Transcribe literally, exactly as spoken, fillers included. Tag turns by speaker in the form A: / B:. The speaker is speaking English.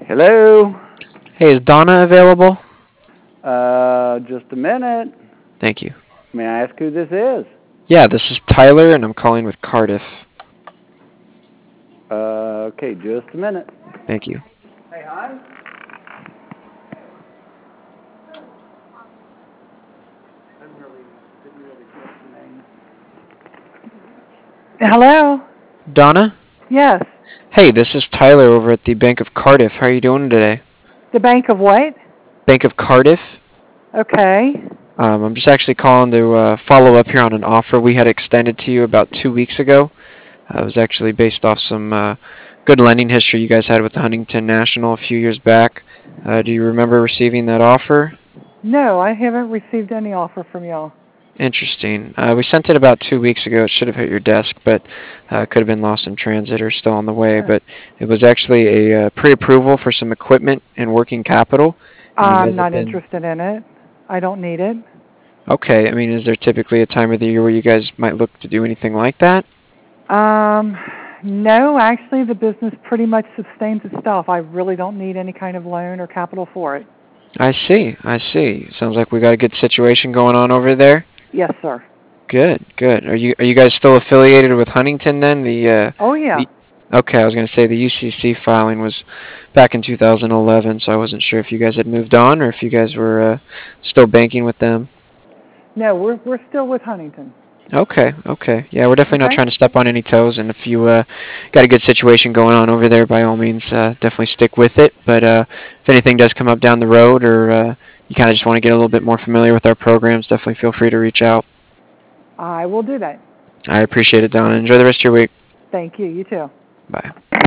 A: Hello?
B: Hey, is Donna available?
A: Uh, just a minute.
B: Thank you.
A: May I ask who this is?
B: Yeah, this is Tyler, and I'm calling with Cardiff.
A: Uh, okay, just a minute.
B: Thank you.
A: Hey, hon?
C: Hello?
B: Donna?
C: Yes.
B: Hey, this is Tyler over at the Bank of Cardiff. How are you doing today?
C: The Bank of what?
B: Bank of Cardiff?
C: Okay.
B: Um, I'm just actually calling to uh, follow up here on an offer we had extended to you about two weeks ago. Uh, it was actually based off some uh, good lending history you guys had with the Huntington National a few years back. Uh, do you remember receiving that offer?
C: No, I haven't received any offer from y'all.
B: Interesting. Uh, we sent it about two weeks ago. It should have hit your desk, but uh, could have been lost in transit or still on the way.
C: Uh,
B: But it was actually a uh, pre-approval for some equipment and working capital, and you
C: I'm
B: guys have
C: not
B: been
C: interested in it. I don't need it.
B: okay. I mean, is there typically a time of the year where you guys might look to do anything like that?
C: Um, no, actually, the business pretty much sustains itself. I really don't need any kind of loan or capital for it.
B: I see. I see. Sounds like we got a good situation going on over there.
C: Yes, sir.
B: Good, good. Are you are you guys still affiliated with Huntington then? The uh,
C: Oh, yeah.
B: the okay, I was gonna say the U C C filing was back in two thousand eleven, so I wasn't sure if you guys had moved on or if you guys were uh, still banking with them.
C: No, we're we're still with Huntington.
B: Okay, okay. Yeah, we're definitely not
C: Okay?
B: trying to step on any toes, and if you uh, got a good situation going on over there, by all means, uh, definitely stick with it. But uh, if anything does come up down the road, or uh, you kind of just want to get a little bit more familiar with our programs, definitely feel free to reach out.
C: I will do that.
B: I appreciate it, Donna. Enjoy the rest of your week.
C: Thank you. You too.
B: Bye.